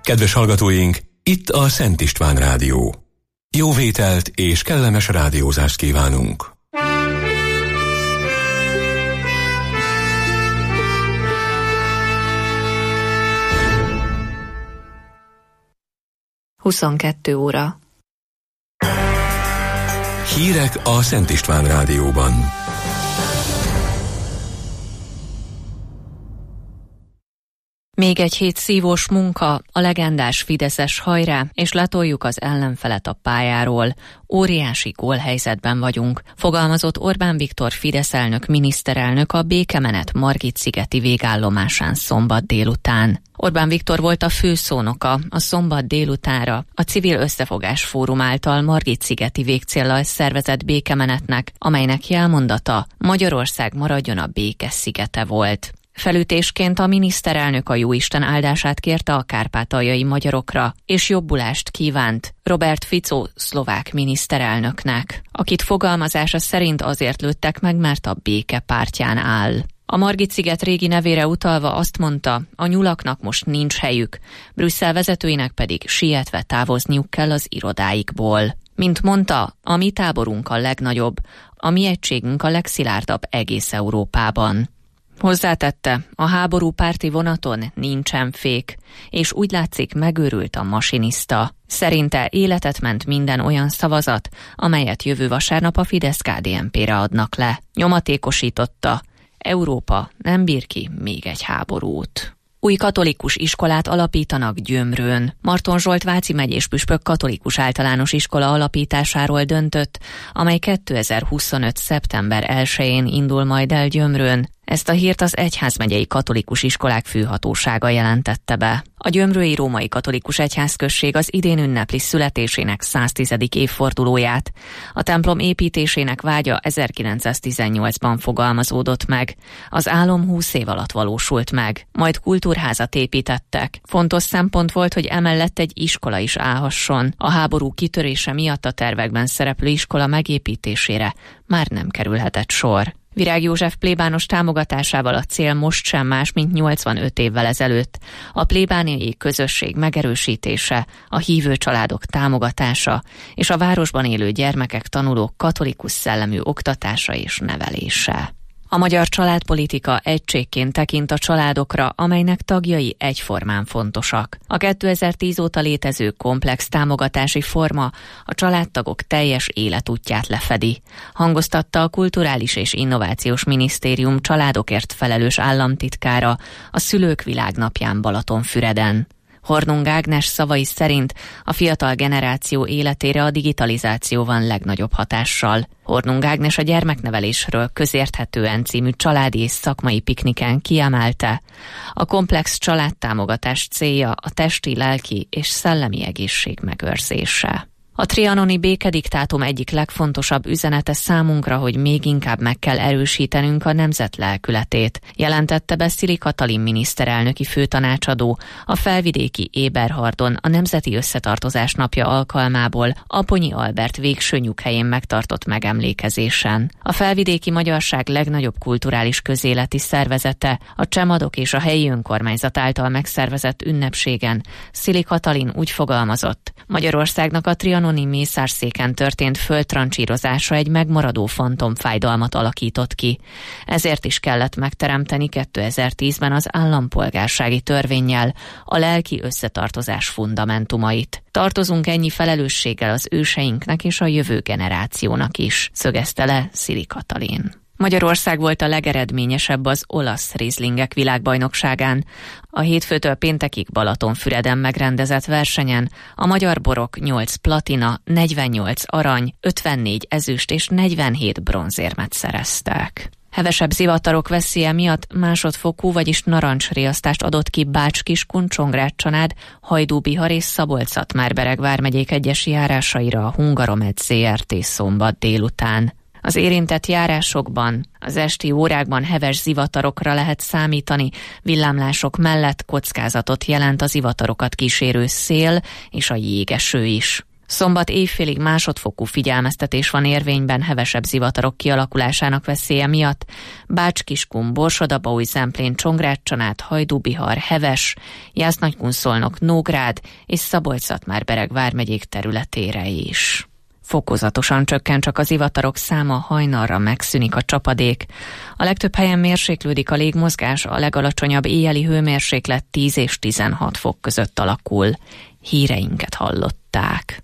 Kedves hallgatóink, itt a Szent István Rádió. Jó vételt és kellemes rádiózást kívánunk! (22 óra). Hírek a Szent István Rádióban. Még egy hét szívós munka, a legendás fideszes hajrá, és letoljuk az ellenfelet a pályáról. Óriási gólhelyzetben vagyunk, fogalmazott Orbán Viktor Fidesz elnök miniszterelnök a békemenet Margit-szigeti végállomásán szombat délután. Orbán Viktor volt a főszónoka a szombat délutánra a Civil Összefogás Fórum által Margit-szigeti végcéllal szervezett békemenetnek, amelynek jelmondata Magyarország maradjon a béke szigete volt. Felütésként a miniszterelnök a jóisten áldását kérte a kárpátaljai magyarokra, és jobbulást kívánt Robert Fico szlovák miniszterelnöknek, akit fogalmazása szerint azért lőttek meg, mert a béke pártján áll. A Margit-sziget régi nevére utalva azt mondta, a nyulaknak most nincs helyük, Brüsszel vezetőinek pedig sietve távozniuk kell az irodáikból. Mint mondta, a mi táborunk a legnagyobb, a mi egységünk a legszilárdabb egész Európában. Hozzátette, a háború párti vonaton nincsen fék, és úgy látszik megőrült a masinista. Szerinte életet ment minden olyan szavazat, amelyet jövő vasárnap a Fidesz-KDNP-re adnak le. Nyomatékosította, Európa nem bír ki még egy háborút. Új katolikus iskolát alapítanak Gyömrőn. Marton Zsolt Váci megyés püspök katolikus általános iskola alapításáról döntött, amely 2025. szeptember 1-én indul majd el Gyömrőn. Ezt a hírt az egyházmegyei katolikus iskolák főhatósága jelentette be. A gyömrői római katolikus egyházközség az idén ünnepli születésének 110. évfordulóját. A templom építésének vágya 1918-ban fogalmazódott meg. Az álom 20 év alatt valósult meg. Majd kultúrházat építettek. Fontos szempont volt, hogy emellett egy iskola is állhasson. A háború kitörése miatt a tervekben szereplő iskola megépítésére már nem kerülhetett sor. Virág József plébános támogatásával a cél most sem más, mint 85 évvel ezelőtt. A plébániai közösség megerősítése, a hívő családok támogatása és a városban élő gyermekek, tanulók katolikus szellemű oktatása és nevelése. A magyar családpolitika egységként tekint a családokra, amelynek tagjai egyformán fontosak. A 2010 óta létező komplex támogatási forma a családtagok teljes életútját lefedi, hangoztatta a Kulturális és Innovációs Minisztérium családokért felelős államtitkára a Szülők Világnapján Balatonfüreden. Hornung Ágnes szavai szerint a fiatal generáció életére a digitalizáció van legnagyobb hatással. Hornung Ágnes a gyermeknevelésről közérthetően című családi és szakmai pikniken kiemelte, a komplex családtámogatás célja a testi, lelki és szellemi egészség megőrzése. A trianoni békediktátum egyik legfontosabb üzenete számunkra, hogy még inkább meg kell erősítenünk a nemzet lelkületét, jelentette be Szili Katalin miniszterelnöki főtanácsadó a felvidéki Éberhardon a Nemzeti Összetartozás napja alkalmából Aponyi Albert végső nyughelyén megtartott megemlékezésen. A felvidéki magyarság legnagyobb kulturális közéleti szervezete, a Csemadok és a helyi önkormányzat által megszervezett ünnepségen Szili Katalin úgy fogalmazott, Magyarországnak a trianoni mészárszéken történt földtrancsírozása egy megmaradó fantomfájdalmat alakított ki. Ezért is kellett megteremteni 2010-ben az állampolgársági törvénnyel a lelki összetartozás fundamentumait. Tartozunk ennyi felelősséggel az őseinknek és a jövő generációnak is, szögezte le Szili Katalin. Magyarország volt a legeredményesebb az olasz rizlingek világbajnokságán. A hétfőtől péntekig Balatonfüreden megrendezett versenyen a magyar borok 8 platina, 48 arany, 54 ezüst és 47 bronzérmet szereztek. Hevesebb zivatarok veszélye miatt másodfokú, vagyis narancsriasztást adott ki Bács-Kiskun-Csongrád-Csanád, Hajdú-Bihar és Szabolcs-Szatmár-Bereg vármegyék egyes járásaira a Hungaromed Zrt. Szombat délután. Az érintett járásokban az esti órákban heves zivatarokra lehet számítani, villámlások mellett kockázatot jelent a zivatarokat kísérő szél és a jégeső is. Szombat évfélig másodfokú figyelmeztetés van érvényben hevesebb zivatarok kialakulásának veszélye miatt. Bács-Kiskun, Borsod-Abaúj-Zemplén, Csongrád-Csanád, Hajdú-Bihar, Heves, Jász-Nagykunszolnok, Nógrád és Szabolcs-Szatmár-Bereg vármegyék területére is. Fokozatosan csökken csak az zivatarok száma, hajnalra megszűnik a csapadék. A legtöbb helyen mérséklődik a légmozgás, a legalacsonyabb éjjeli hőmérséklet 10 és 16 fok között alakul. Híreinket hallották.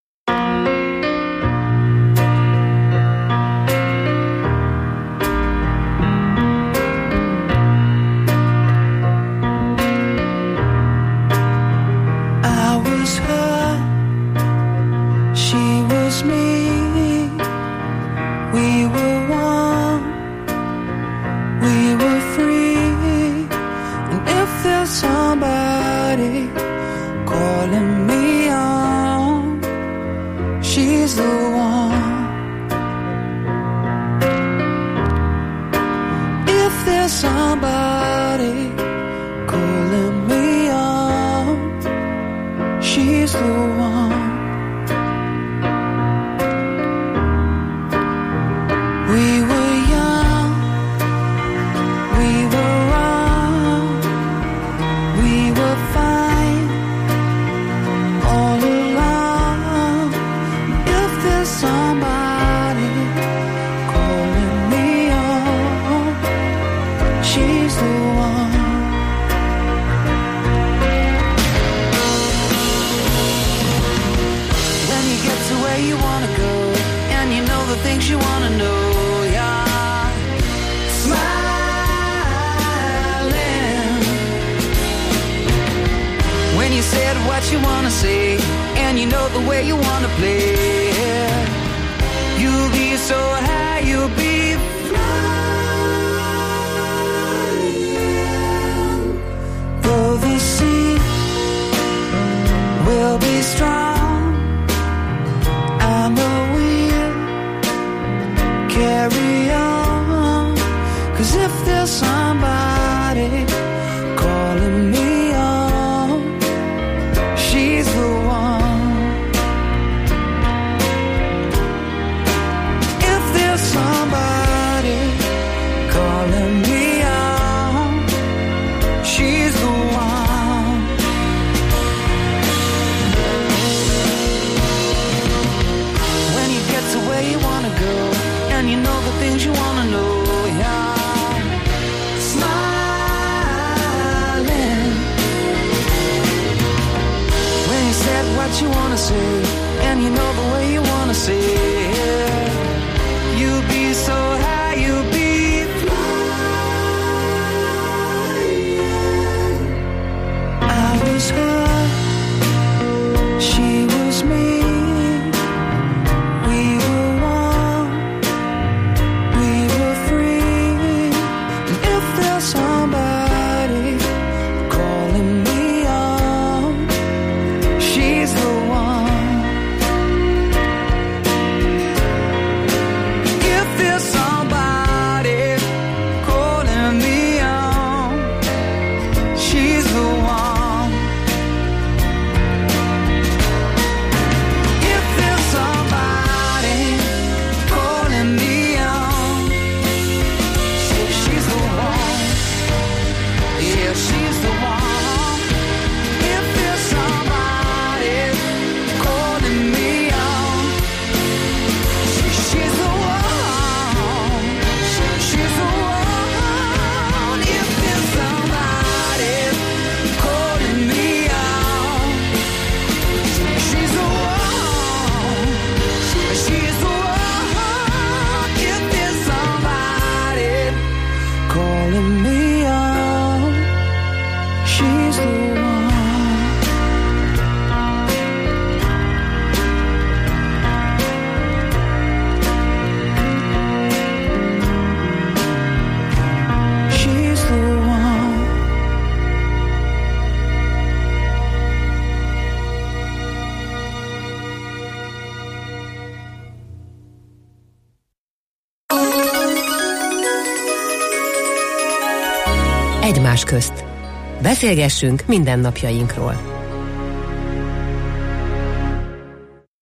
Egymás közt. Beszélgessünk mindennapjainkról.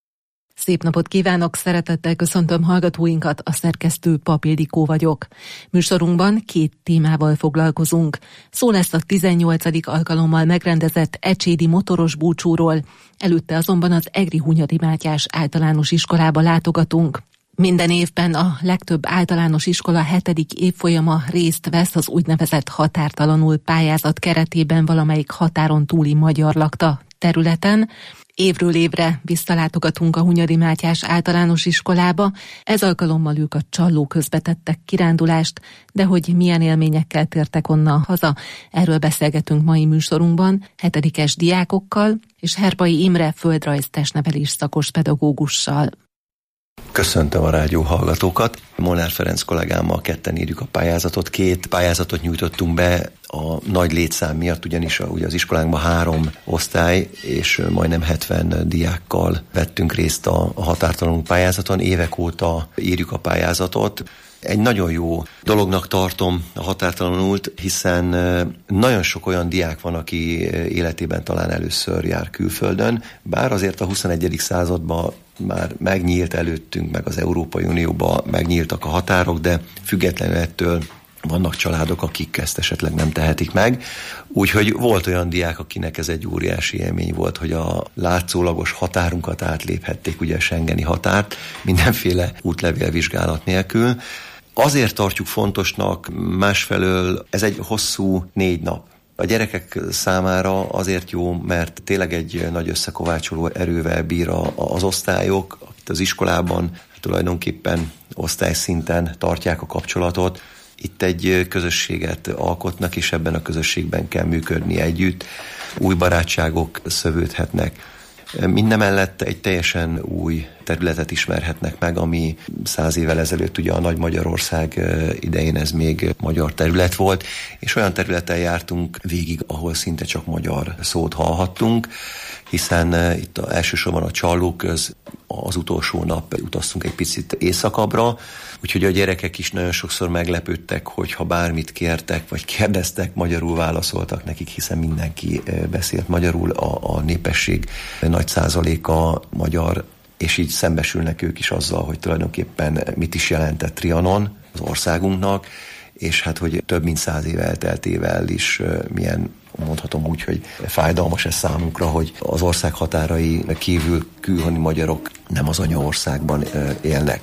Szép napot kívánok, szeretettel köszöntöm hallgatóinkat, a szerkesztő Pap Ildikó vagyok. Műsorunkban 2 témával foglalkozunk. Szó lesz a 18. alkalommal megrendezett ecsédi motoros búcsúról, előtte azonban az Egri Hunyadi Mátyás általános iskolába látogatunk. Minden évben a legtöbb általános iskola 7. évfolyama részt vesz az úgynevezett határtalanul pályázat keretében valamelyik határon túli magyar lakta területen. Évről évre visszalátogatunk a Hunyadi Mátyás általános iskolába, ez alkalommal ők a Csalló közbe tettek kirándulást, de hogy milyen élményekkel tértek onnan haza, erről beszélgetünk mai műsorunkban 7-es diákokkal és Herpai Imre földrajz-testnevelés szakos pedagógussal. Köszöntöm a rádió hallgatókat. Molnár Ferenc kollégámmal ketten írjuk a pályázatot. 2 pályázatot nyújtottunk be a nagy létszám miatt, ugyanis ugye az iskolánkban 3 osztály és majdnem 70 diákkal vettünk részt a határtalanul pályázaton. Évek óta írjuk a pályázatot. Egy nagyon jó dolognak tartom a határtalanult, hiszen nagyon sok olyan diák van, aki életében talán először jár külföldön, bár azért a 21. században már megnyílt előttünk, meg az Európai Unióban megnyíltak a határok, de függetlenül ettől vannak családok, akik ezt esetleg nem tehetik meg. Úgyhogy volt olyan diák, akinek ez egy óriási élmény volt, hogy a látszólagos határunkat átléphették, ugye a schengeni határt, mindenféle útlevélvizsgálat nélkül. Azért tartjuk fontosnak, másfelől ez egy hosszú 4 nap. A gyerekek számára azért jó, mert tényleg egy nagy összekovácsoló erővel bír az osztályok, itt az iskolában tulajdonképpen osztályszinten tartják a kapcsolatot. Itt egy közösséget alkotnak, és ebben a közösségben kell működni együtt. Új barátságok szövődhetnek. Mindemellett egy teljesen új területet ismerhetnek meg, ami 100 évvel ezelőtt ugye a Nagy Magyarország idején ez még magyar terület volt, és olyan területen jártunk végig, ahol szinte csak magyar szót hallhattunk, hiszen itt elsősorban a Csallóköz, az utolsó nap utaztunk egy picit északabbra, úgyhogy a gyerekek is nagyon sokszor meglepődtek, hogy ha bármit kértek, vagy kérdeztek, magyarul válaszoltak nekik, hiszen mindenki beszélt magyarul, a népesség nagy százaléka magyar, és így szembesülnek ők is azzal, hogy tulajdonképpen mit is jelentett Trianon az országunknak, és hát, hogy több mint 100 év elteltével is milyen, mondhatom úgy, hogy fájdalmas ez számunkra, hogy az ország határai kívül külhoni magyarok nem az anyaországban élnek.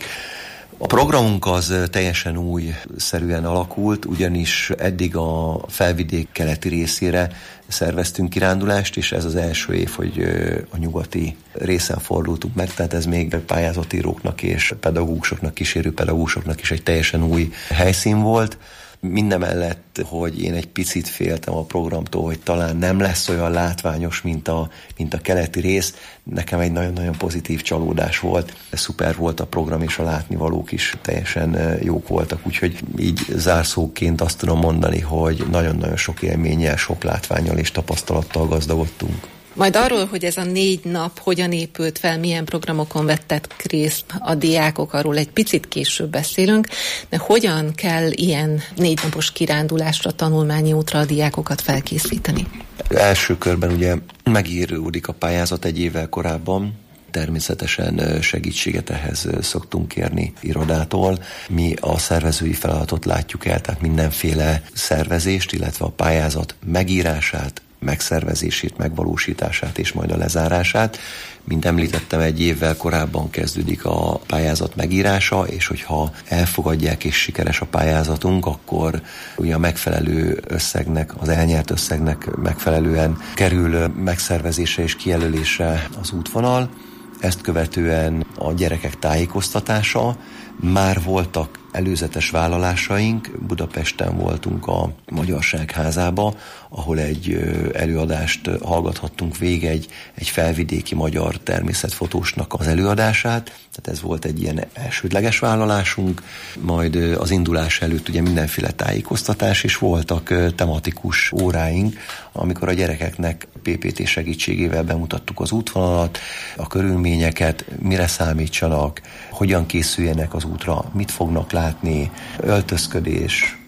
A programunk az teljesen újszerűen alakult, ugyanis eddig a felvidék keleti részére szerveztünk kirándulást, és ez az első év, hogy a nyugati részen fordultunk meg, tehát ez még pályázatíróknak és pedagógusoknak, kísérő pedagógusoknak is egy teljesen új helyszín volt. Mindemellett, hogy én egy picit féltem a programtól, hogy talán nem lesz olyan látványos, mint a keleti rész, nekem egy nagyon-nagyon pozitív csalódás volt. Szuper volt a program, és a látnivalók is teljesen jók voltak, úgyhogy így zárszóként azt tudom mondani, hogy nagyon-nagyon sok élménnyel, sok látvánnyal és tapasztalattal gazdagodtunk. Majd arról, hogy ez a 4 nap hogyan épült fel, milyen programokon vettek részt a diákok, arról egy picit később beszélünk, de hogyan kell ilyen 4 napos kirándulásra, tanulmányi útra a diákokat felkészíteni? Első körben ugye megíródik a pályázat egy évvel korábban, természetesen segítséget ehhez szoktunk kérni irodától. Mi a szervezői feladatot látjuk el, tehát mindenféle szervezést, illetve a pályázat megírását, megszervezését, megvalósítását és majd a lezárását. Mint említettem, egy évvel korábban kezdődik a pályázat megírása, és hogyha elfogadják és sikeres a pályázatunk, akkor ugye a megfelelő összegnek, az elnyert összegnek megfelelően kerül megszervezésre és kijelölésre az útvonal. Ezt követően a gyerekek tájékoztatása, már voltak előzetes vállalásaink, Budapesten voltunk a Magyarság házába, ahol egy előadást hallgathattunk végig, egy felvidéki magyar természetfotósnak az előadását, tehát ez volt egy ilyen elsődleges vállalásunk, majd az indulás előtt ugye mindenféle tájékoztatás, és voltak tematikus óráink, amikor a gyerekeknek PPT segítségével bemutattuk az útvonalat, a körülményeket, mire számítsanak, hogyan készüljenek az útra, mit fognak látni, öltözködés,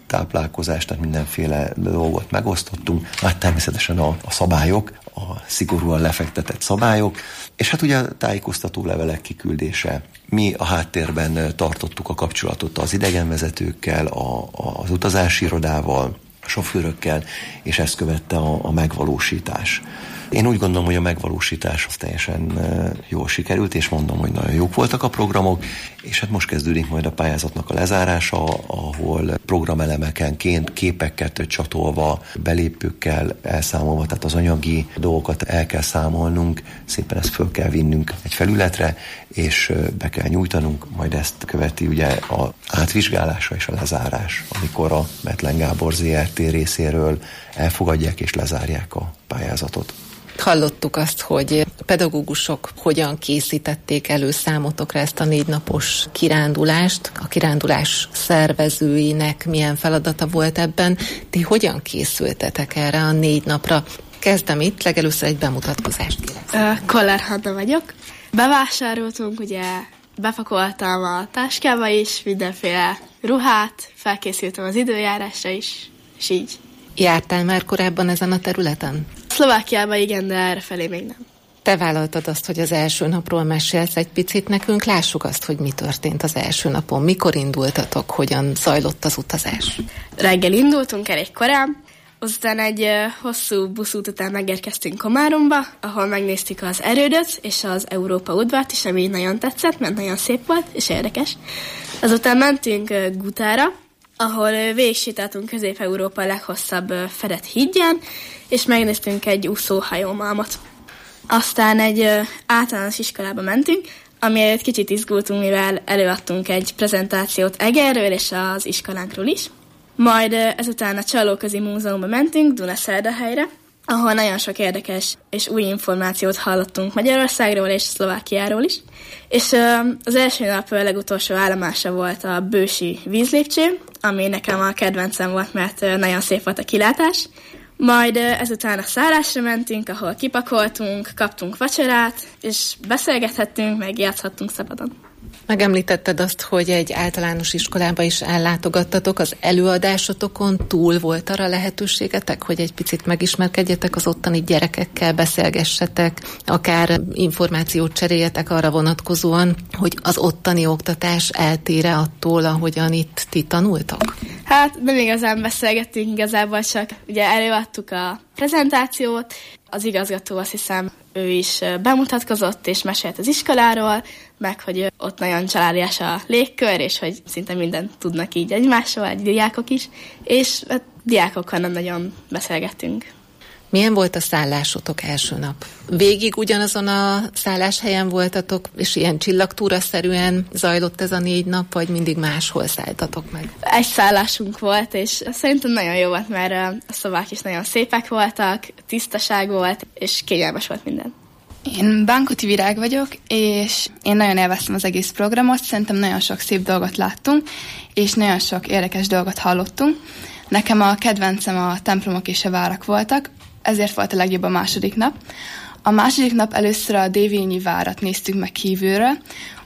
táplálkozást, tehát mindenféle dolgot megosztottunk. Hát természetesen a szabályok, a szigorúan lefektetett szabályok, és hát ugye a tájékoztató levelek kiküldése. Mi a háttérben tartottuk a kapcsolatot az idegenvezetőkkel, az utazási irodával, a sofőrökkel, és ezt követte a megvalósítás. Én úgy gondolom, hogy a megvalósítás az teljesen jól sikerült, és mondom, hogy nagyon jók voltak a programok, és hát most kezdődik majd a pályázatnak a lezárása, ahol programelemekenként képekkel csatolva, belépőkkel elszámolva, tehát az anyagi dolgokat el kell számolnunk, szépen ezt föl kell vinnünk egy felületre, és be kell nyújtanunk, majd ezt követi ugye az átvizsgálása és a lezárás, amikor a Bethlen Gábor ZRT részéről elfogadják és lezárják a pályázatot. Hallottuk azt, hogy a pedagógusok hogyan készítették elő számotokra ezt a 4 napos kirándulást, a kirándulás szervezőinek milyen feladata volt ebben. Ti hogyan készültetek erre a 4 napra? Kezdem itt, legelőször egy bemutatkozást kérek. Koller Hanna vagyok. Bevásároltunk, ugye bepakoltam a táskába is, mindenféle ruhát, felkészültem az időjárásra is, és így. Jártál már korábban ezen a területen? Szlovákiában igen, de errefelé még nem. Te vállaltad azt, hogy az első napról mesélsz egy picit nekünk, lássuk azt, hogy mi történt az első napon. Mikor indultatok, hogyan zajlott az utazás? Reggel indultunk elég korán, azután egy hosszú buszút után megérkeztünk Komáromba, ahol megnéztük az erődöt és az Európa udvart is, ami nagyon tetszett, mert nagyon szép volt és érdekes. Azután mentünk Gutára, ahol végigsétáltunk Közép-Európa leghosszabb fedett hídján, és megnéztünk egy úszóhajómalmot. Aztán egy általános iskolába mentünk, ami egy kicsit izgultunk, mivel előadtunk egy prezentációt Egerről és az iskolánkról is. Majd ezután a Csalóközi Múzeumba mentünk Dunaszerdahelyre, ahol nagyon sok érdekes és új információt hallottunk Magyarországról és Szlovákiáról is. És az első nap legutolsó állomása volt a Bősi vízlépcső, ami nekem a kedvencem volt, mert nagyon szép volt a kilátás. Majd ezután a szállásra mentünk, ahol kipakoltunk, kaptunk vacsorát, és beszélgethettünk, meg játszhattunk szabadon. Megemlítetted azt, hogy egy általános iskolába is ellátogattatok, az előadásotokon túl volt arra lehetőségetek, hogy egy picit megismerkedjetek az ottani gyerekekkel, beszélgessetek, akár információt cseréljetek arra vonatkozóan, hogy az ottani oktatás eltér-e attól, ahogyan itt ti tanultak? Hát nem igazán beszélgettünk, igazából csak ugye előadtuk a prezentációt, az igazgató, azt hiszem, ő is bemutatkozott és mesélt az iskoláról, meg hogy ott nagyon családias a légkör, és hogy szinte mindent tudnak így egymásról, egy diákok is, és a diákokkal nem nagyon beszélgettünk. Milyen volt a szállásotok első nap? Végig ugyanazon a szálláshelyen voltatok, és ilyen csillagtúra-szerűen zajlott ez a 4 nap, vagy mindig máshol szálltatok meg? Egy szállásunk volt, és szerintem nagyon jó volt, mert a szobák is nagyon szépek voltak, tisztaság volt, és kényelmes volt minden. Én Bánkuti Virág vagyok, és én nagyon élveztem az egész programot, szerintem nagyon sok szép dolgot láttunk, és nagyon sok érdekes dolgot hallottunk. Nekem a kedvencem a templomok és a várak voltak, ezért volt a legjobb a második nap. A második nap először a Dévényi várat néztük meg kívülről,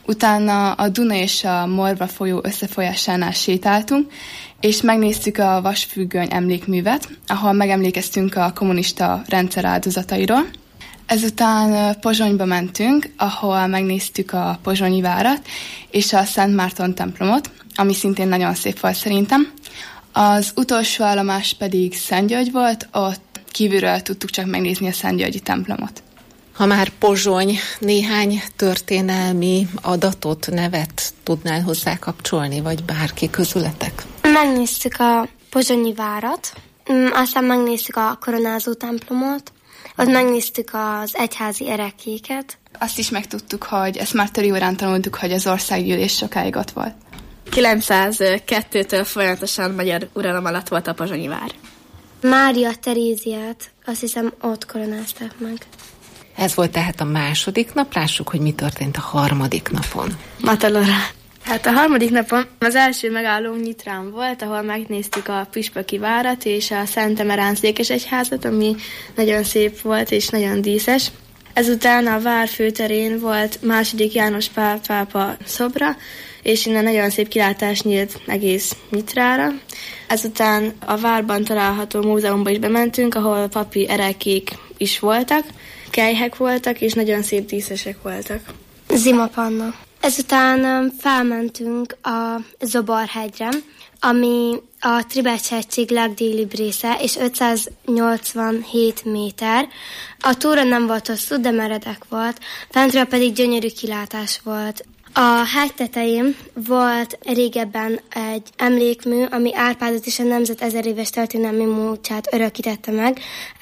utána a Duna és a Morva folyó összefolyásánál sétáltunk, és megnéztük a Vasfüggöny emlékművet, ahol megemlékeztünk a kommunista rendszer áldozatairól. Ezután Pozsonyba mentünk, ahol megnéztük a Pozsonyi várat és a Szent Márton templomot, ami szintén nagyon szép volt szerintem. Az utolsó állomás pedig Szentgyörgy volt, ott kívülről tudtuk csak megnézni a Szentgyörgyi templomot. Ha már Pozsony, néhány történelmi adatot, nevet tudnál hozzá kapcsolni, vagy bárki közületek? Megnéztük a Pozsonyi várat, aztán megnéztük a koronázó templomot, ott megnéztük az egyházi erekéket. Azt is megtudtuk, hogy ezt már töri órán tanultuk, hogy az országgyűlés sokáig ott volt. 902-től folyamatosan magyar uralom alatt volt a Pozsonyi vár. Mária Teréziát, azt hiszem, ott koronázták meg. Ez volt tehát a második nap, lássuk, hogy mi történt a harmadik napon. Matalora. Hát a harmadik napon az első megállónk Nyitrán volt, ahol megnéztük a püspöki várat és a Szent Emerán székesegyházat, ami nagyon szép volt és nagyon díszes. Ezután a vár főterén volt II. János Pál pápa szobra, és innen nagyon szép kilátás nyílt egész Nyitrára. Ezután a várban található múzeumba is bementünk, ahol papi erekék is voltak, kelyhek voltak, és nagyon szép díszesek voltak. Zimapanna. Ezután felmentünk a Zoborhegyre, ami a Tribecs-hegység legdélibb része, és 587 méter. A túra nem volt hosszú, de meredek volt, fentről pedig gyönyörű kilátás volt. A hegy tetején volt régebben egy emlékmű, ami Árpádot és a nemzet 1000 éves történelmi múltját örökítette meg.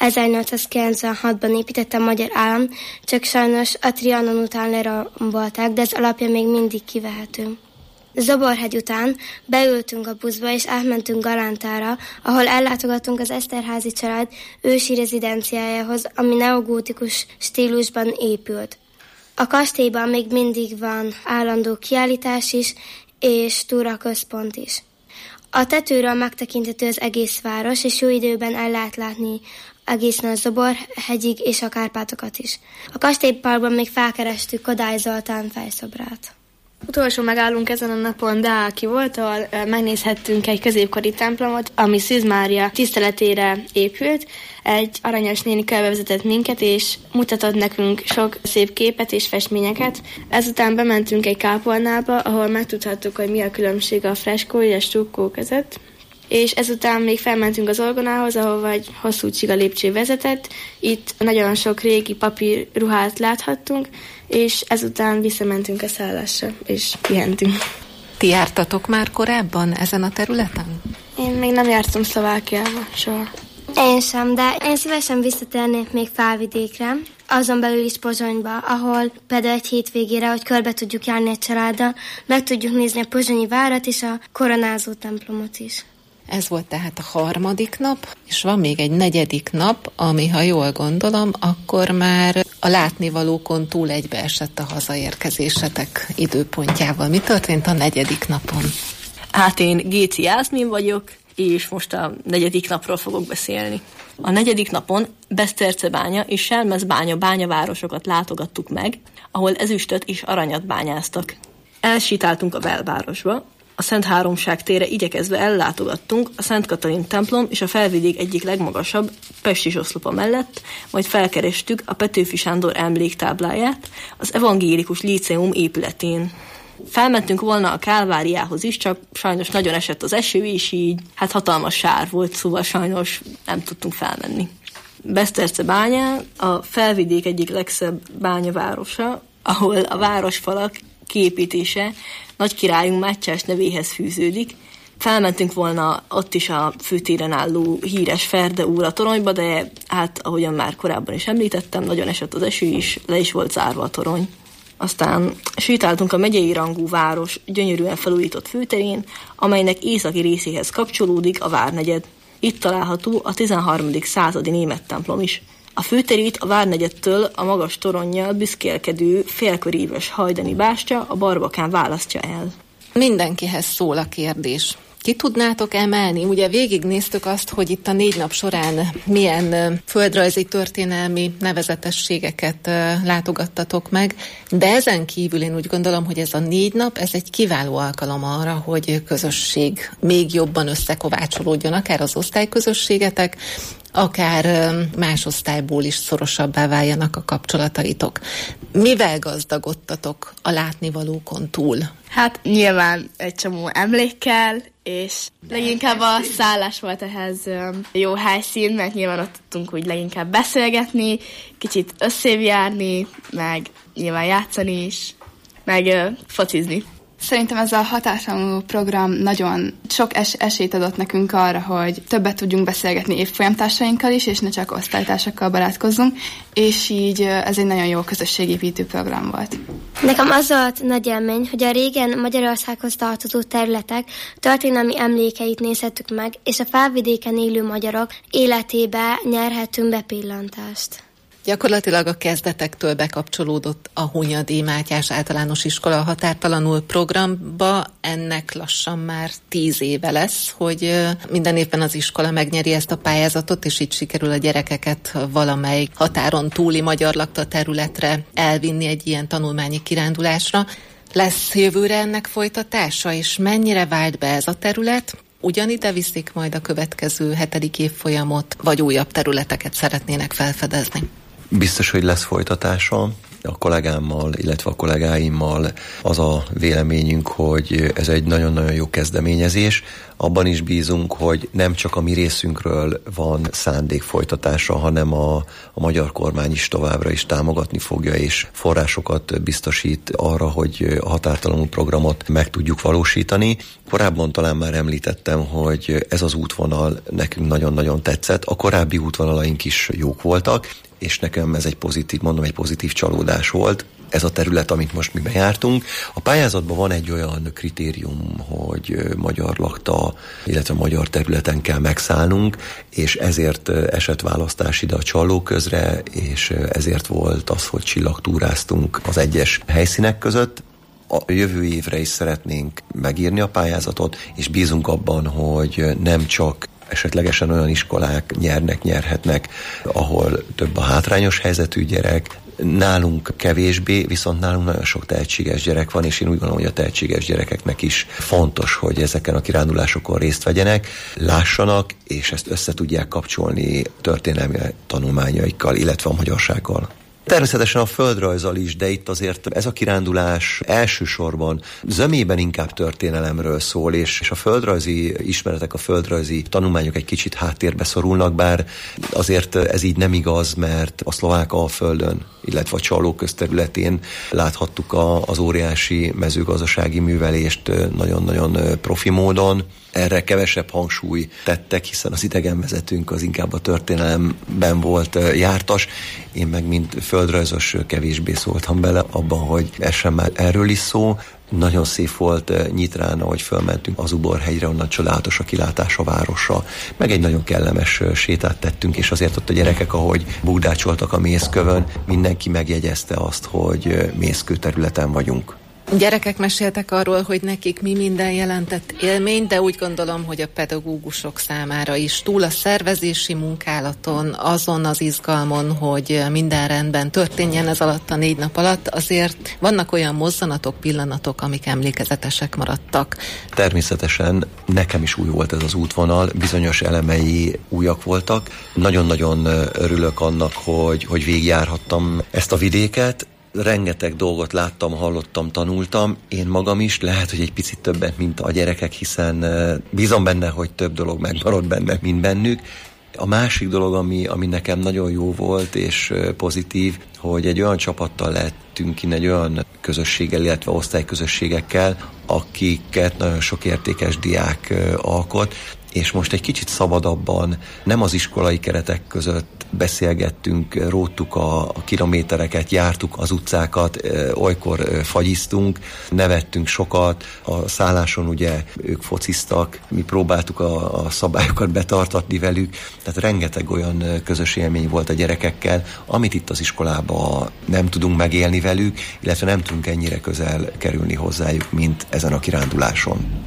1896-ban építette a magyar állam, csak sajnos a Trianon után lerombolták, de az alapja még mindig kivehető. Zoborhegy után beültünk a buszba, és átmentünk Galántára, ahol ellátogattunk az Eszterházy család ősi rezidenciájához, ami neogótikus stílusban épült. A kastélyban még mindig van állandó kiállítás is, és túraközpont is. A tetőről megtekinthető az egész város, és jó időben el lehet látni egészen a Zoborhegyig és a Kárpátokat is. A kastélyparkban még felkerestük Kodály Zoltán fejszobrát. Utolsó megállunk ezen a napon Deáki volt, ahol megnézhettünk egy középkori templomot, ami Szűz Mária tiszteletére épült. Egy aranyos néni körbevezetett minket, és mutatott nekünk sok szép képet és festményeket. Ezután bementünk egy kápolnába, ahol megtudhattuk, hogy mi a különbség a freskó és a stukkó között. És ezután még felmentünk az orgonához, ahol egy hosszú csiga lépcső vezetett. Itt nagyon sok régi papír ruhát láthattunk, és ezután visszamentünk a szállásra, és pihentünk. Ti jártatok már korábban ezen a területen? Én még nem jártam Szlovákiába soha. Én sem, de én szívesen visszatérnék még Felvidékre, azon belül is Pozsonyba, ahol például egy hétvégére, hogy körbe tudjuk járni egy családdal, meg tudjuk nézni a pozsonyi várat és a koronázó templomot is. Ez volt tehát a 3. nap, és van még egy 4. nap, ami, ha jól gondolom, akkor már a látnivalókon túl egybeesett a hazaérkezésetek időpontjával. Mi történt a 4. napon? Hát én Géci Jászmin vagyok, és most a 4. napról fogok beszélni. A 4. napon Besztercebánya és Selmecbánya bányavárosokat látogattuk meg, ahol ezüstöt és aranyat bányáztak. Elsétáltunk a belvárosba, a Szent Háromság térre igyekezve ellátogattunk a Szent Katalin templom és a Felvidék egyik legmagasabb pestis oszlopa mellett, majd felkerestük a Petőfi Sándor emléktábláját az evangélikus líceum épületén. Felmentünk volna a Kálváriához is, csak sajnos nagyon esett az eső, és így hatalmas sár volt, szóval sajnos nem tudtunk felmenni. Besztercebánya a Felvidék egyik legszebb bányavárosa, ahol a városfalak kiépítése nagykirályunk Mátyás nevéhez fűződik. Felmentünk volna ott is a főtéren álló híres Ferde úr a toronyba, de ahogyan már korábban is említettem, nagyon esett az eső is, le is volt zárva a torony. Aztán sétáltunk a megyei rangú város gyönyörűen felújított főterén, amelynek északi részéhez kapcsolódik a várnegyed. Itt található a 13. századi német templom is. A főterét a várnegyedtől a magas toronnyal büszkélkedő félköríves hajdani bástya a Barbakán választja el. Mindenkihez szól a kérdés. Ki tudnátok emelni? Ugye végignéztük azt, hogy itt a 4 nap során milyen földrajzi történelmi nevezetességeket látogattatok meg, de ezen kívül én úgy gondolom, hogy ez a 4 nap, ez egy kiváló alkalom arra, hogy közösség még jobban összekovácsolódjon, akár az osztályközösségetek, akár más osztályból is szorosabbá váljanak a kapcsolataitok. Mivel gazdagodtatok a látnivalókon túl? Hát nyilván egy csomó emlékkel, és leginkább a szállás volt ehhez jó helyszín, mert nyilván ott tudtunk úgy leginkább beszélgetni, kicsit összébb járni, meg nyilván játszani is, meg focizni. Szerintem ez a határtalanul program nagyon sok esélyt adott nekünk arra, hogy többet tudjunk beszélgetni évfolyamtársainkkal is, és ne csak osztálytársakkal barátkozzunk, és így ez egy nagyon jó közösségépítő program volt. Nekem az volt nagy élmény, hogy a régen Magyarországhoz tartozó területek történelmi emlékeit nézhettük meg, és a Felvidéken élő magyarok életébe nyerhetünk bepillantást. Gyakorlatilag a kezdetektől bekapcsolódott a Hunyadi Mátyás Általános Iskola Határtalanul programba. Ennek lassan már 10 éve lesz, hogy minden évben az iskola megnyeri ezt a pályázatot, és így sikerül a gyerekeket valamelyik határon túli magyar lakta területre elvinni egy ilyen tanulmányi kirándulásra. Lesz jövőre ennek folytatása, és mennyire vált be ez a terület? Ugyanide viszik majd a következő 7. évfolyamot, vagy újabb területeket szeretnének felfedezni? Biztos, hogy lesz folytatása. A kollégámmal, illetve a kollégáimmal az a véleményünk, hogy ez egy nagyon-nagyon jó kezdeményezés. Abban is bízunk, hogy nem csak a mi részünkről van szándék folytatása, hanem a magyar kormány is továbbra is támogatni fogja, és forrásokat biztosít arra, hogy a határtalanul programot meg tudjuk valósítani. Korábban talán már említettem, hogy ez az útvonal nekünk nagyon-nagyon tetszett. A korábbi útvonalaink is jók voltak, és nekem ez egy pozitív csalódás volt. Ez a terület, amit most mi bejártunk. A pályázatban van egy olyan kritérium, hogy magyar lakta, illetve magyar területen kell megszállnunk, és ezért esett választás ide a Csallóközre, és ezért volt az, hogy csillagtúráztunk az egyes helyszínek között. A jövő évre is szeretnénk megírni a pályázatot, és bízunk abban, hogy nem csak esetlegesen olyan iskolák nyerhetnek, ahol több a hátrányos helyzetű gyerek, nálunk kevésbé, viszont nálunk nagyon sok tehetséges gyerek van, és én úgy gondolom, hogy a tehetséges gyerekeknek is fontos, hogy ezeken a kirándulásokon részt vegyenek, lássanak, és ezt össze tudják kapcsolni történelmi tanulmányaikkal, illetve a magyarsággal. Természetesen a földrajzzal is, de itt azért ez a kirándulás elsősorban zömében inkább történelemről szól, és a földrajzi ismeretek, a földrajzi tanulmányok egy kicsit háttérbe szorulnak, bár azért ez így nem igaz, mert a Szlovákalföldön, illetve a Csallóköz területén láthattuk az óriási mezőgazdasági művelést nagyon-nagyon profi módon. Erre kevesebb hangsúly tettek, hiszen az idegenvezetőnk az inkább a történelemben volt jártas. Én meg, mint földrajzos, kevésbé szóltam bele abban, hogy ez sem már erről is szó. Nagyon szép volt Nyitrán, ahogy fölmentünk az Uborhegyre, onnan csodálatos a kilátás a városra. Meg egy nagyon kellemes sétát tettünk, és azért ott a gyerekek, ahogy bugdácsoltak a Mészkövön, mindenki megjegyezte azt, hogy Mészkő területen vagyunk. Gyerekek meséltek arról, hogy nekik mi minden jelentett élmény, de úgy gondolom, hogy a pedagógusok számára is túl a szervezési munkálaton, azon az izgalmon, hogy minden rendben történjen ez alatt a 4 nap alatt, azért vannak olyan mozzanatok, pillanatok, amik emlékezetesek maradtak. Természetesen nekem is új volt ez az útvonal, bizonyos elemei újak voltak. Nagyon-nagyon örülök annak, hogy végigjárhattam ezt a vidéket. Rengeteg dolgot láttam, hallottam, tanultam. Én magam is, lehet, hogy egy picit többet, mint a gyerekek, hiszen bízom benne, hogy több dolog megmarad benne, mint bennük. A másik dolog, ami nekem nagyon jó volt és pozitív, hogy egy olyan csapattal lettünk innen, egy olyan közösséggel, illetve osztályközösségekkel, akiket nagyon sok értékes diák alkot, és most egy kicsit szabadabban, nem az iskolai keretek között beszélgettünk, róttuk a kilométereket, jártuk az utcákat, olykor fagyiztunk, nevettünk sokat, a szálláson ugye ők fociztak, mi próbáltuk a szabályokat betartatni velük, tehát rengeteg olyan közös élmény volt a gyerekekkel, amit itt az iskolában nem tudunk megélni velük, illetve nem tudunk ennyire közel kerülni hozzájuk, mint ezen a kiránduláson.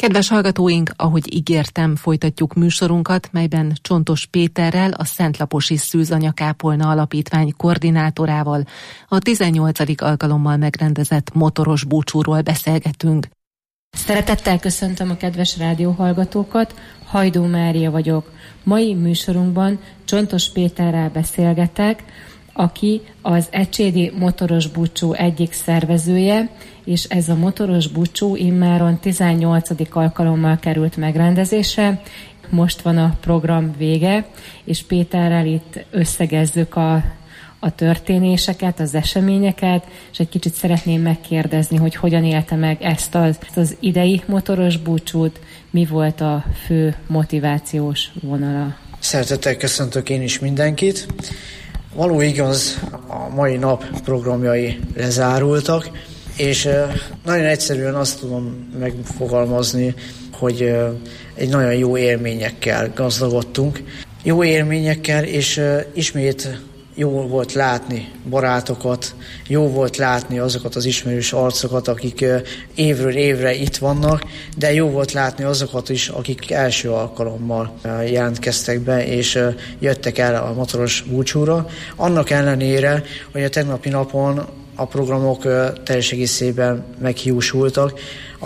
Kedves hallgatóink, ahogy ígértem, folytatjuk műsorunkat, melyben Csontos Péterrel, a Szentlaposi Szűzanyakápolna Alapítvány koordinátorával a 18. alkalommal megrendezett motoros búcsúról beszélgetünk. Szeretettel köszöntöm a kedves rádióhallgatókat, Hajdú Mária vagyok. Mai műsorunkban Csontos Péterrel beszélgetek, aki az Ecsédi motoros búcsú egyik szervezője, és ez a motoros búcsú immáron 18. alkalommal került megrendezésre. Most van a program vége, és Péterrel itt összegezzük a történéseket, az eseményeket, és egy kicsit szeretném megkérdezni, hogy hogyan élte meg ezt az idei motoros búcsút, mi volt a fő motivációs vonala. Szeretettel köszöntök én is mindenkit. Való igaz, a mai nap programjai lezárultak, és nagyon egyszerűen azt tudom megfogalmazni, hogy egy nagyon jó élményekkel gazdagodtunk. Jó élményekkel, és ismét jó volt látni barátokat, jó volt látni azokat az ismerős arcokat, akik évről évre itt vannak, de jó volt látni azokat is, akik első alkalommal jelentkeztek be, és jöttek el a motoros búcsúra. Annak ellenére, hogy a tegnapi napon a programok teljes egészében meghiúsultak,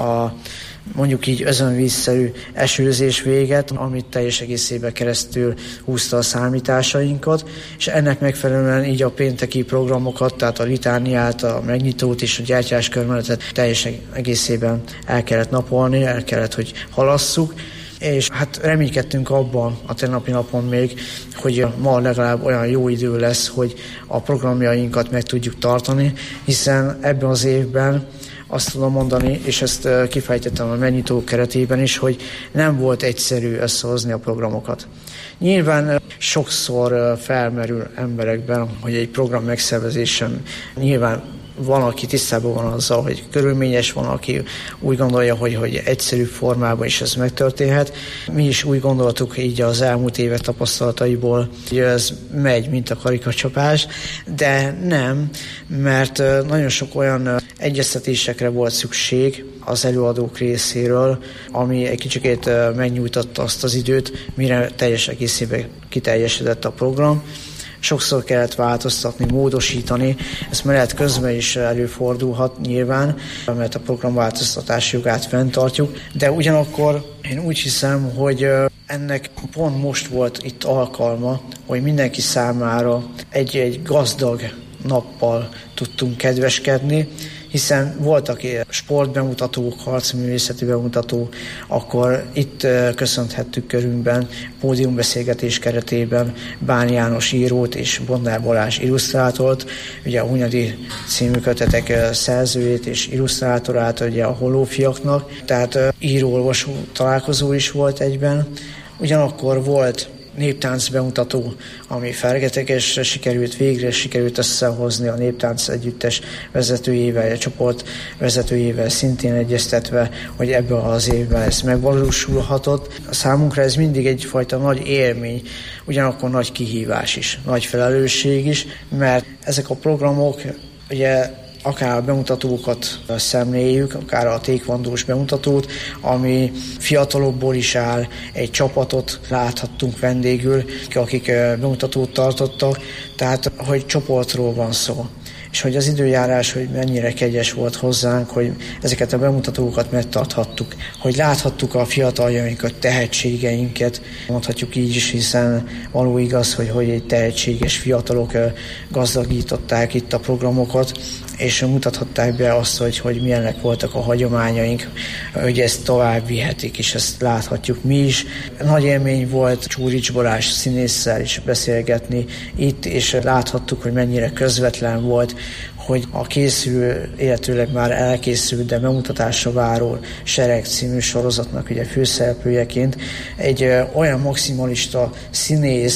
mondjuk így özönvízszerű esőzés véget, amit teljes egészében keresztül húzta a számításainkat, és ennek megfelelően így a pénteki programokat, tehát a litániát, a megnyitót és a gyertyáskörmenetet teljes egészében el kellett napolni, el kellett, hogy halasszuk, és hát reménykedtünk abban a tegnapi napon még, hogy ma legalább olyan jó idő lesz, hogy a programjainkat meg tudjuk tartani, hiszen ebben az évben azt tudom mondani, és ezt kifejtettem a megnyitó keretében is, hogy nem volt egyszerű összehozni a programokat. Nyilván sokszor felmerül emberekben, hogy egy program megszervezésen nyilván van, aki tisztában van azzal, hogy körülményes, van, aki úgy gondolja, hogy egyszerű formában is ez megtörténhet. Mi is úgy gondoltuk így az elmúlt évek tapasztalataiból, hogy ez megy, mint a karikacsapás, de nem, mert nagyon sok olyan egyeztetésekre volt szükség az előadók részéről, ami egy kicsikét megnyújtotta azt az időt, mire teljes egészében kiteljesedett a program. Sokszor kellett változtatni, módosítani, ez menet közben is előfordulhat nyilván, mert a programváltoztatás jogát fenntartjuk, de ugyanakkor én úgy hiszem, hogy ennek pont most volt itt alkalma, hogy mindenki számára egy gazdag nappal tudtunk kedveskedni, hiszen voltak sportbemutatók, harcművészeti bemutatók, akkor itt köszönthettük körünkben pódiumbeszélgetés keretében Bán János írót és Bondár Balázs illusztrátort, ugye a Hunyadi című kötetek szerzőjét és illusztrátorát, ugye a Hollófiaknak, tehát író-olvasó találkozó is volt egyben. Ugyanakkor volt néptánc bemutató, ami fergetegesre sikerült összehozni a néptánc együttes vezetőjével, a csoport vezetőjével szintén egyeztetve, hogy ebben az évben ez megvalósulhatott. Számunkra ez mindig egyfajta nagy élmény, ugyanakkor nagy kihívás is, nagy felelősség is, mert ezek a programok ugye akár a bemutatókat szemléljük, akár a taekwondós bemutatót, ami fiatalokból is áll, egy csapatot láthattunk vendégül, akik bemutatót tartottak, tehát hogy csoportról van szó. És hogy az időjárás, hogy mennyire kegyes volt hozzánk, hogy ezeket a bemutatókat megtarthattuk, hogy láthattuk a fiataljainkat, tehetségeinket, mondhatjuk így is, hiszen való igaz, hogy egy tehetséges fiatalok gazdagították itt a programokat, és mutathatták be azt, hogy milyenek voltak a hagyományaink, hogy ezt tovább vihetik, és ezt láthatjuk mi is. Nagy élmény volt Csúrics Balázs színésszel is beszélgetni itt, és láthattuk, hogy mennyire közvetlen volt, hogy a készülő, illetőleg már elkészült, de bemutatásra váró Sereg című sorozatnak ugye főszereplőjeként egy olyan maximalista színész,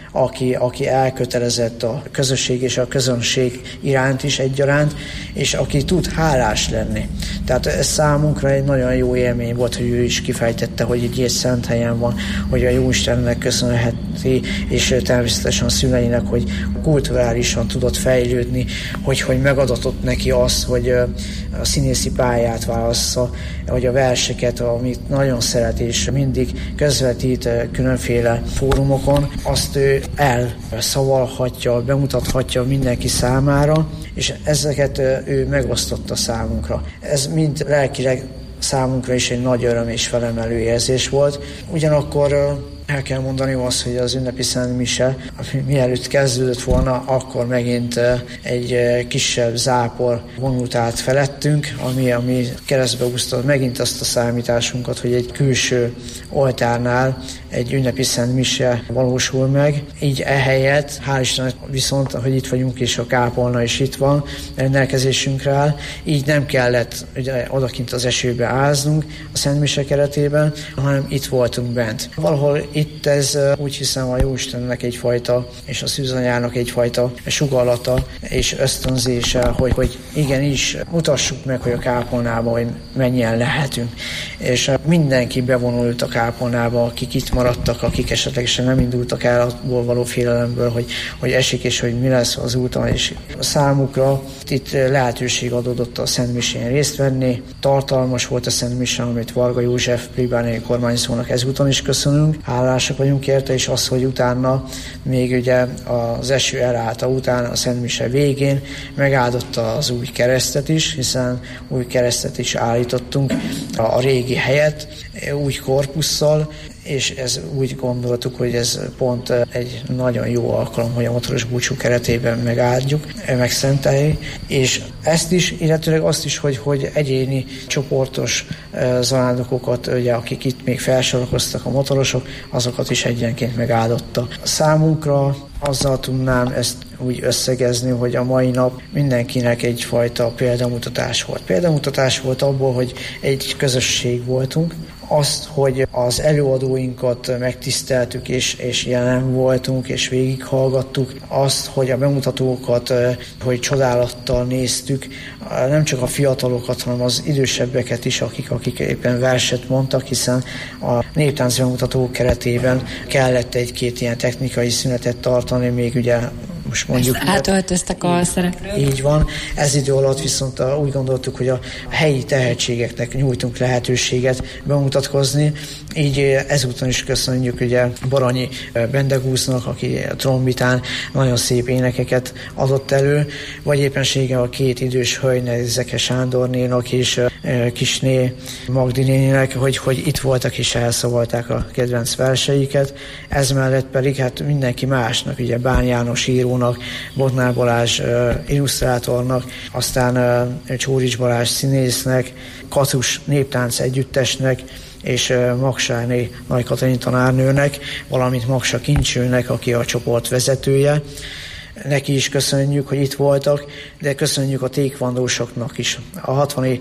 aki elkötelezett a közösség és a közönség iránt is egyaránt, és aki tud hálás lenni. Tehát ez számunkra egy nagyon jó élmény volt, hogy ő is kifejtette, hogy egy ilyen szent helyen van, hogy a Jóistennek köszönheti, és természetesen a szüleinek, hogy kulturálisan tudott fejlődni, hogy megadatott neki az, hogy a színészi pályát válassza, hogy a verseket, amit nagyon szeret, és mindig közvetít különféle fórumokon, azt ő elszavalhatja, bemutathatja mindenki számára, és ezeket ő megosztotta számunkra. Ez mind lelkileg számunkra is egy nagy öröm és felemelő érzés volt. Ugyanakkor el kell mondani azt, hogy az ünnepi Szent Mise, mielőtt kezdődött volna, akkor megint egy kisebb zápor vonult át felettünk, ami keresztbe húzta megint azt a számításunkat, hogy egy külső oltárnál egy ünnepi Szent Mise valósul meg. Így ehelyett, hál' Istennek viszont, hogy itt vagyunk, és a kápolna is itt van, rendelkezésünkre áll, így nem kellett ugye, odakint az esőbe áznunk a Szent Mise keretében, hanem itt voltunk bent. Valahol itt ez úgy hiszem a Jóistennek egyfajta, és a szűzanyának egyfajta sugallata és ösztönzése, hogy igenis mutassuk meg, hogy a kápolnába, hogy mennyien lehetünk. És mindenki bevonult a kápolnába, akik itt maradtak, akik esetlegesen nem indultak el abból való félelemből, hogy esik, és hogy mi lesz az úton, és számukra itt lehetőség adódott a Szent Misén részt venni. Tartalmas volt a Szent Mise, amit Varga József plébániai kormányzónak ezúton is köszönünk. Hálásak vagyunk érte, és az, hogy utána még ugye az eső elállta után a Szent Mise végén megáldotta az új keresztet is, hiszen új keresztet is állítottunk a régi helyet, új korpusszal, és ez úgy gondoltuk, hogy ez pont egy nagyon jó alkalom, hogy a motoros búcsú keretében megáldjuk, megszenteljük, és ezt is, illetőleg azt is, hogy egyéni csoportos zarándokokat, ugye, akik itt még felsorakoztak a motorosok, azokat is egyenként megáldotta. Számunkra azzal tudnám ezt úgy összegezni, hogy a mai nap mindenkinek egyfajta példamutatás volt. Példamutatás volt abból, hogy egy közösség voltunk, azt, hogy az előadóinkat megtiszteltük, és jelen voltunk, és végighallgattuk, azt, hogy a bemutatókat, hogy csodálattal néztük, nem csak a fiatalokat, hanem az idősebbeket is, akik éppen verset mondtak, hiszen a néptánc bemutató keretében kellett egy-két ilyen technikai szünetet tartani, még ugye most mondjuk... Átöltöztek a szereplők. Így van. Ez idő alatt viszont úgy gondoltuk, hogy a helyi tehetségeknek nyújtunk lehetőséget bemutatkozni. Így ezúton is köszönjük ugye Baranyi Bendegúznak, aki a trombitán nagyon szép énekeket adott elő, vagy éppenséggel a két idős hölgynek, Zeke Sándornénak és Kisné Magdi néninek, hogy itt voltak és elszavalták a kedvenc verseiket. Ez mellett pedig hát mindenki másnak, ugye Bán János írónak, Botnár Balázs illusztrátornak, aztán Csórics Balázs színésznek, Katus néptánc együttesnek, és Magsárné Nagy Katalin tanárnőnek, valamint Magsa Kincsőnek, aki a csoport vezetője. Neki is köszönjük, hogy itt voltak, de köszönjük a tékvandósoknak is, a 60.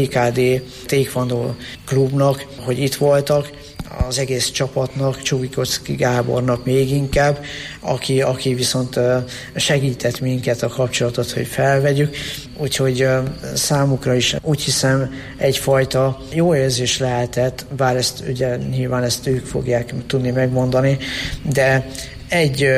TKD tékvandó klubnak, hogy itt voltak, az egész csapatnak, Csubikocki Gábornak még inkább, aki viszont segített minket a kapcsolatot, hogy felvegyük. Úgyhogy számukra is úgy hiszem egyfajta jó érzés lehetett, bár ezt ugye nyilván ezt ők fogják tudni megmondani, de egy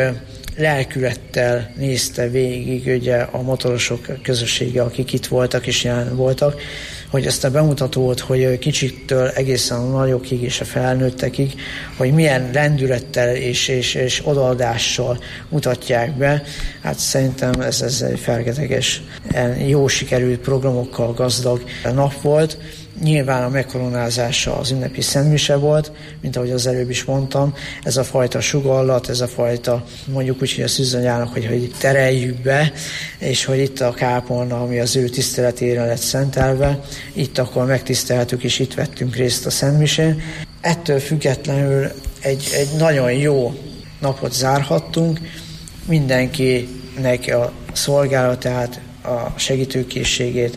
lelkülettel nézte végig ugye a motorosok közössége, akik itt voltak és jelen voltak, hogy ezt a bemutatót, hogy kicsiktől egészen a nagyokig és a felnőttekig, hogy milyen lendülettel és odaadással mutatják be. Hát szerintem ez egy fergeteges, jó sikerült programokkal gazdag nap volt. Nyilván a megkoronázása az ünnepi Szent Mise volt, mint ahogy az előbb is mondtam, ez a fajta sugallat, ez a fajta, mondjuk úgy, hogy a szűzanyának, hogy tereljük be, és hogy itt a kápolna, ami az ő tiszteletére lett szentelve, itt akkor megtiszteltük, és itt vettünk részt a Szent Misén. Ettől függetlenül egy nagyon jó napot zárhattunk, mindenkinek a szolgálatát a segítőkészségét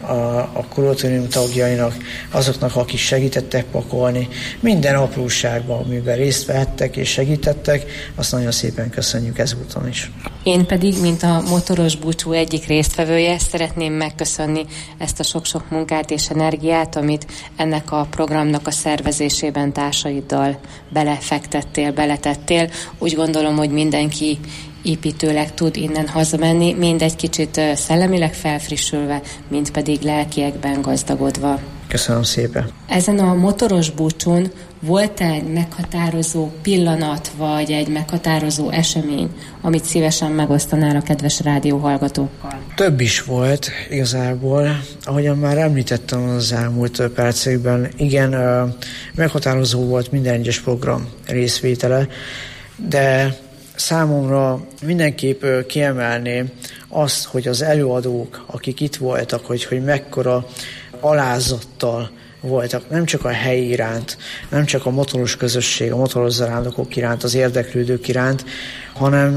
a kuratórium tagjainak, azoknak, akik segítettek pakolni, minden apróságban, amiben részt vehettek és segítettek, azt nagyon szépen köszönjük ezúton is. Én pedig, mint a motoros búcsú egyik résztvevője, szeretném megköszönni ezt a sok-sok munkát és energiát, amit ennek a programnak a szervezésében társaiddal belefektettél, beletettél. Úgy gondolom, hogy mindenki építőleg tud innen hazamenni, mind egy kicsit szellemileg felfrissülve, mind pedig lelkiekben gazdagodva. Köszönöm szépen. Ezen a motoros búcsún volt egy meghatározó pillanat, vagy egy meghatározó esemény, amit szívesen megosztanál a kedves rádióhallgatókkal? Több is volt igazából, ahogyan már említettem az elmúlt percekben. Igen, meghatározó volt minden egyes program részvétele, de számomra mindenképp kiemelném azt, hogy az előadók, akik itt voltak, hogy mekkora alázattal voltak, nem csak a hely iránt, nem csak a motoros közösség, a motoros zarándokok iránt, az érdeklődők iránt, hanem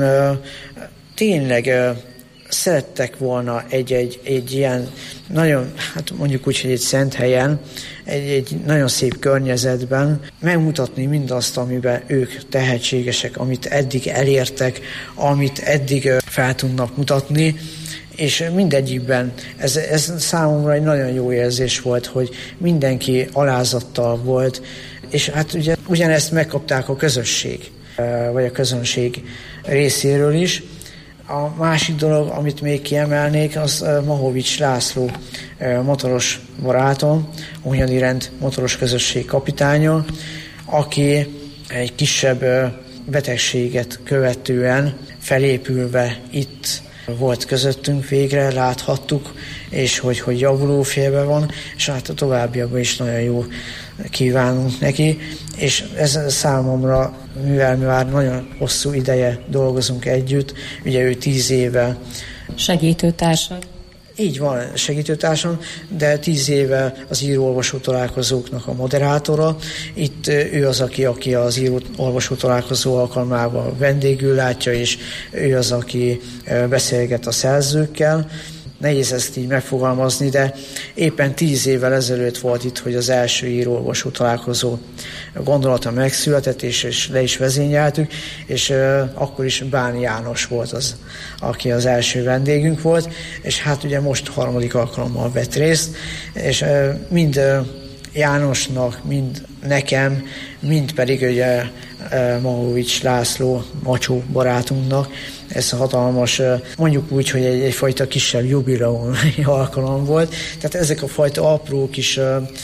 tényleg szerettek volna egy ilyen nagyon, hát mondjuk úgy, hogy egy szent helyen, egy nagyon szép környezetben megmutatni mindazt, amiben ők tehetségesek, amit eddig elértek, amit eddig fel tudnak mutatni, és mindegyikben ez számomra egy nagyon jó érzés volt, hogy mindenki alázattal volt, és hát ugye ugyanezt megkapták a közösség, vagy a közönség részéről is. A másik dolog, amit még kiemelnék, az Mahovics László motoros barátom, a Hunyadi Rend motoros közösség kapitánya, aki egy kisebb betegséget követően felépülve itt volt közöttünk, végre láthattuk, és hogy javuló félben van, és hát a továbbiakban is nagyon jó kívánunk neki, és ez számomra, mivel mi már nagyon hosszú ideje dolgozunk együtt, ugye ő 10 éve segítőtársad. Így van, segítőtársam, de 10 éve az író-olvasó találkozóknak a moderátora. Itt ő az, aki az író-olvasó találkozó alkalmával vendégül látja, és ő az, aki beszélget a szerzőkkel. Nehéz ezt így megfogalmazni, de éppen 10 évvel ezelőtt volt itt, hogy az első író-olvasó találkozó gondolata megszületett, és le is vezényeltük, és akkor is Báni János volt az, aki az első vendégünk volt, és hát ugye most 3. alkalommal vett részt, és mind Jánosnak, mind nekem, mind pedig ugye Mahovics László, Macsó barátunknak ez a hatalmas, mondjuk úgy, hogy egyfajta kisebb jubileumi alkalom volt. Tehát ezek a fajta apró kis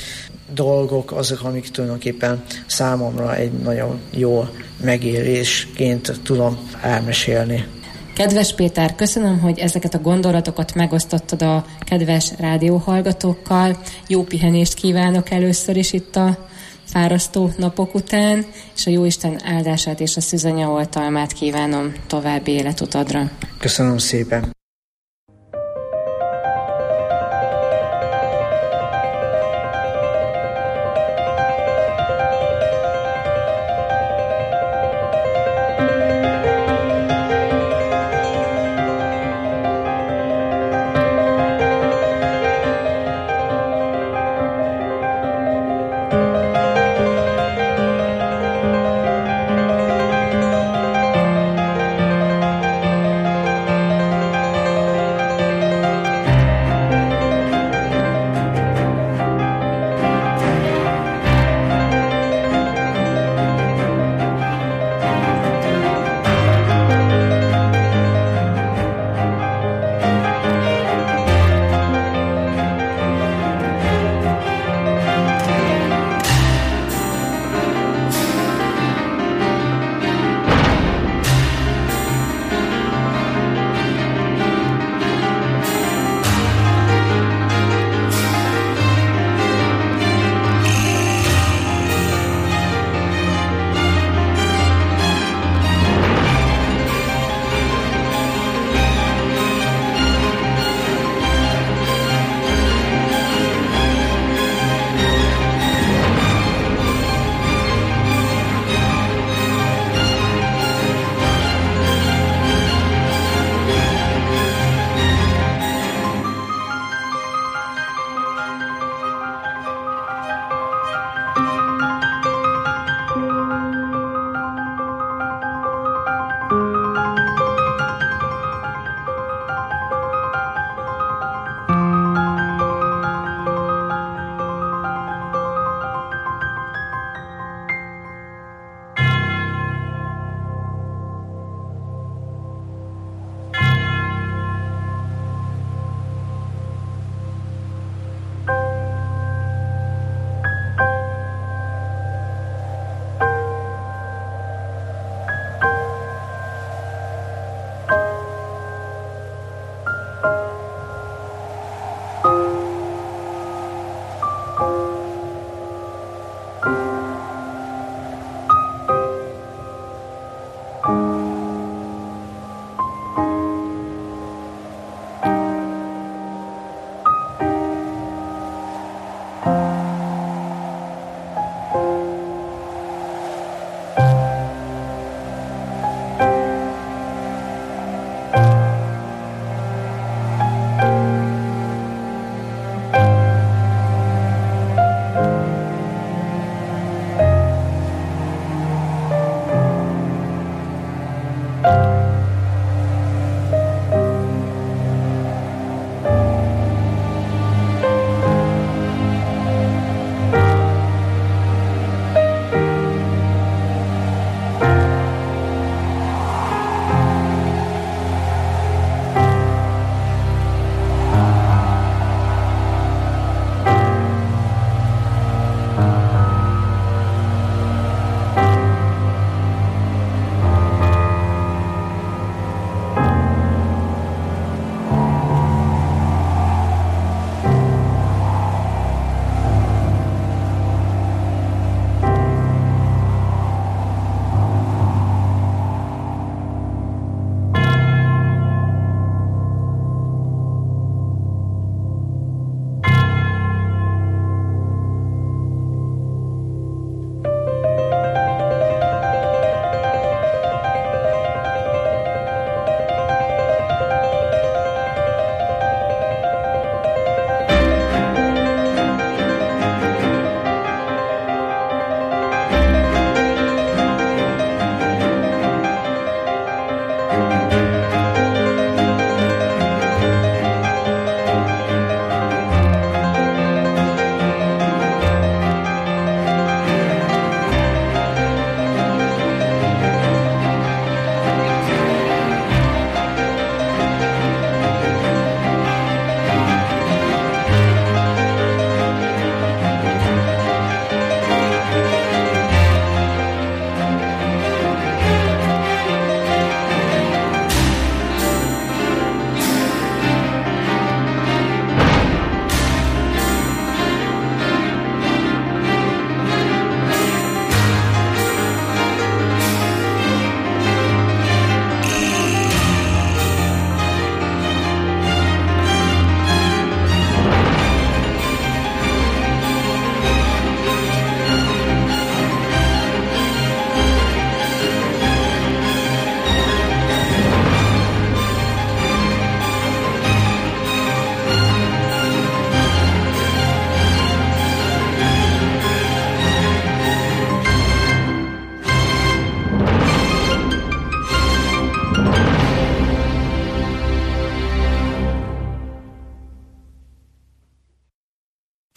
dolgok azok, amik tulajdonképpen számomra egy nagyon jó megélésként tudom elmesélni. Kedves Péter, köszönöm, hogy ezeket a gondolatokat megosztottad a kedves rádióhallgatókkal. Jó pihenést kívánok először is itt a fárasztó napok után, és a Jóisten áldását és a szűzanya oltalmát kívánom további életutadra. Köszönöm szépen!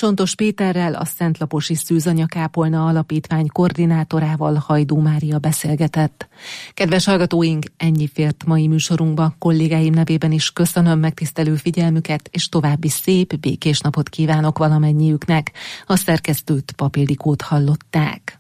Csontos Péterrel, a Szentlaposi Szűzanyakápolna Alapítvány koordinátorával, Hajdú Mária beszélgetett. Kedves hallgatóink, ennyi fért mai műsorunkba. Kollégáim nevében is köszönöm megtisztelő figyelmüket, és további szép, békés napot kívánok valamennyiüknek. A szerkesztőt, Pap Ildikót hallották.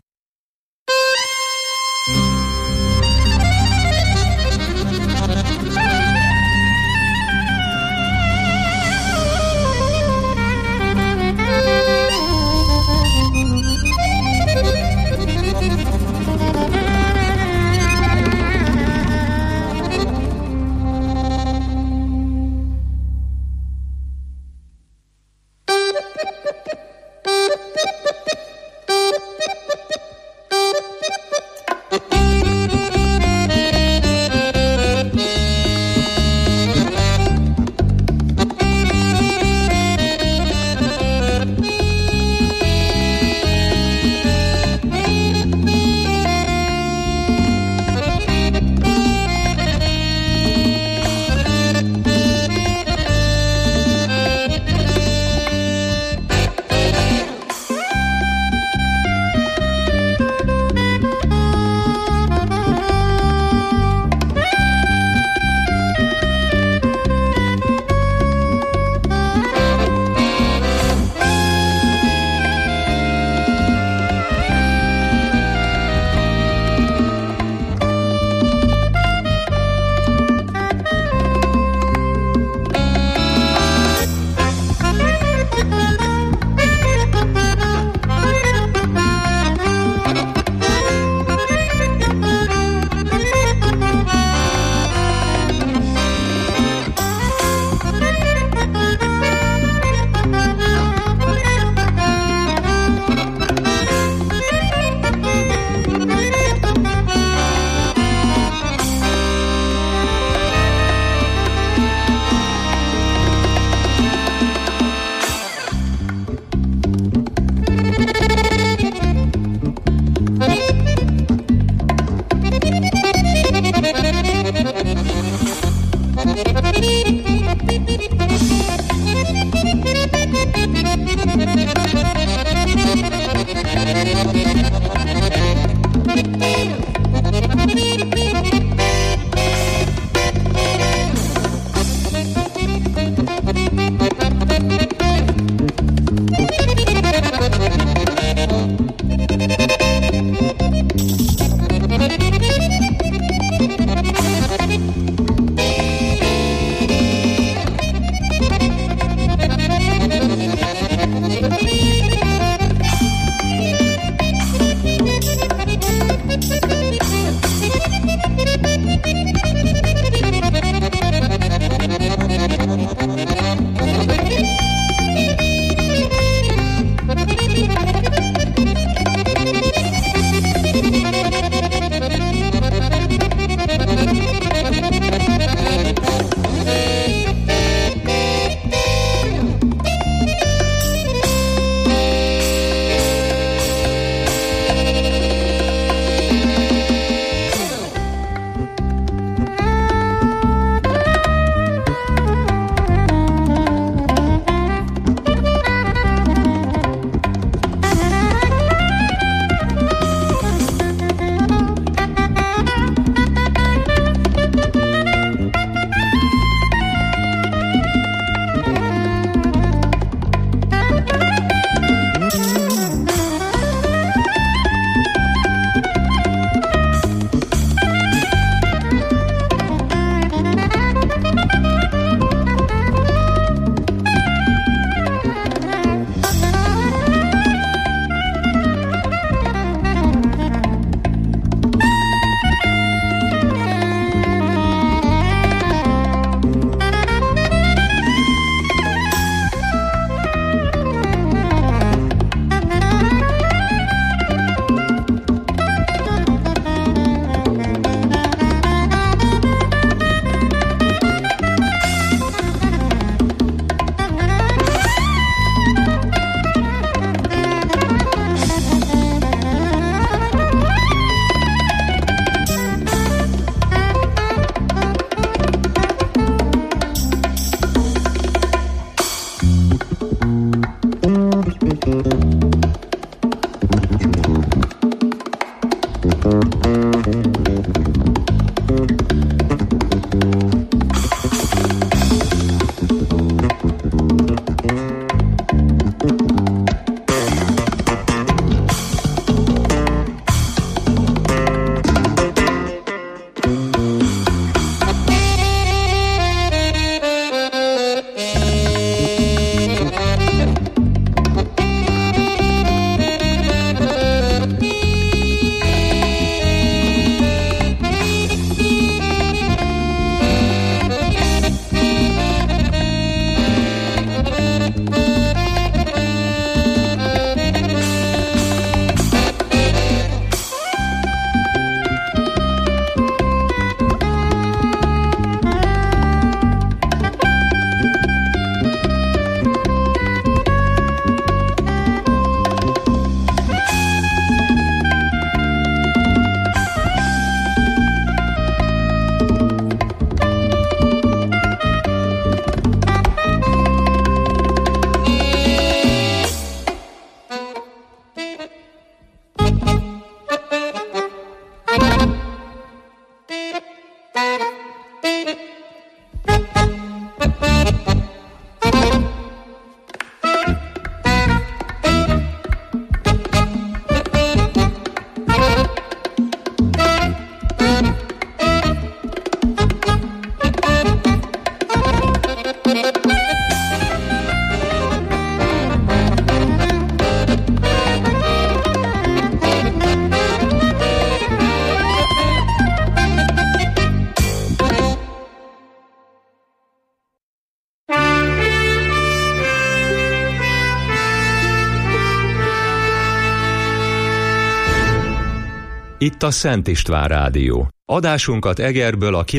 Itt a Szent István Rádió. Adásunkat Egerből a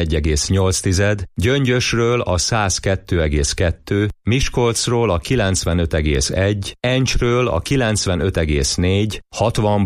91,8, Gyöngyösről a 102,2, Miskolcról a 95,1, Encsről a 95,4, 60